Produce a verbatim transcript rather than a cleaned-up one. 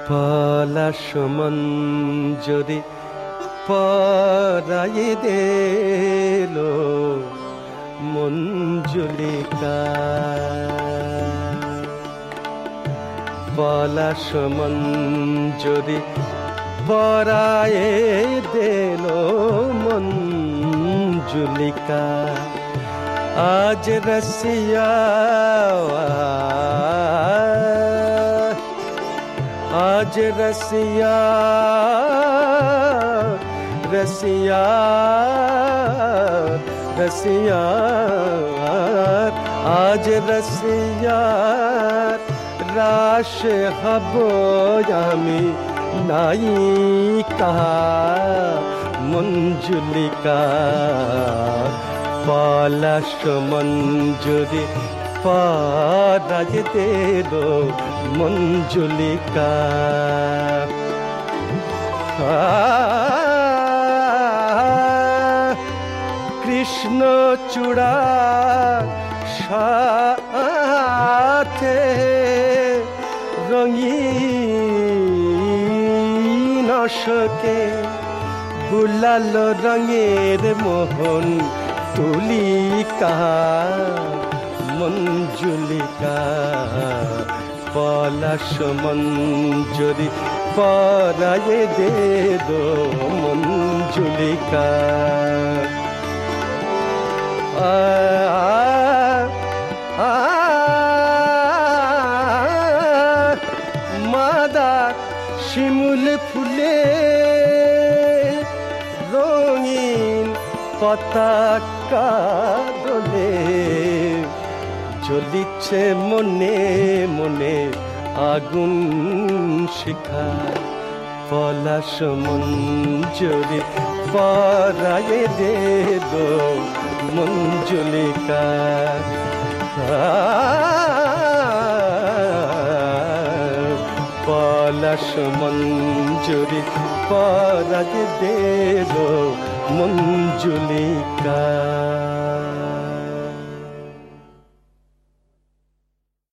পলাশ মঞ্জরি পরায়ে দিল মঞ্জুলিকা। পলাশ মঞ্জরি পরায়ে দিল মঞ্জুলিকা। আজ রসিয়া आज रसिया रसिया रसिया आज रसिया राश हबो यामी नाई कहा मंजुलिका। पलाश मंजुरी पराये दिल मंजुलिका। कृष्ण चूड़ा साथे रंगीन शोके गुलाल रंगेर मोहन तुलिका मंजुलिका। पलाश मंजरी पराये दिल मंजुलिका। आ आ मादा शिमुल फुले रंगीन पताका दोले জ্বলিছে মনে মনে আগুন শিখা। পলাশ মঞ্জরি পরায়ে দিল মঞ্জুলিকা। পলাশ মঞ্জরি পরায়ে দিল মঞ্জুলিকা।